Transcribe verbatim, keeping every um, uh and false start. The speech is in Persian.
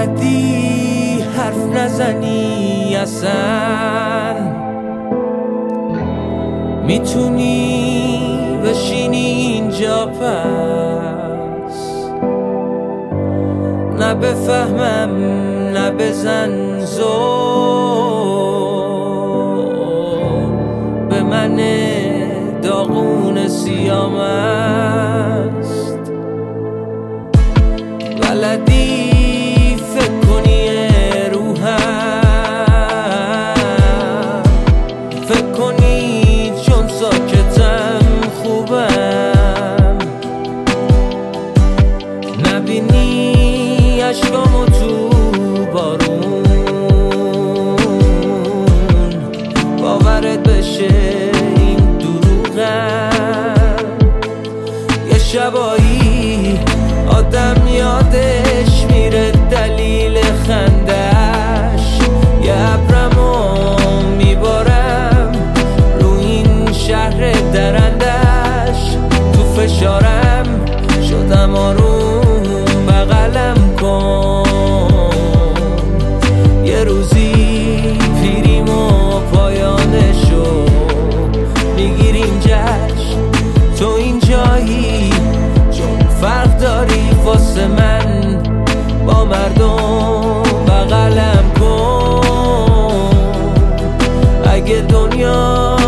بلدی حرف نزنی اصلا، میتونی بشینی اینجا پس، نه بفهمم نه بزن زور به من داغون سیام است. بلدی فکر کنی روحم، فکر کنی چون ساکتم خوبم، نبینی عشقامو تو بارون، باورت بشه این دروغم. یه شبایی آدم یادش میره دلیل خندش، یه ابرمو میبارم رو این شهر درندش، تو فشارم شدم آروم بغلم کن، یه روزی پیریم و پایانشو میگیریم جشن. تو این جایی چون فرق داری واسه من با مردم، بغلم کن اگه دنیا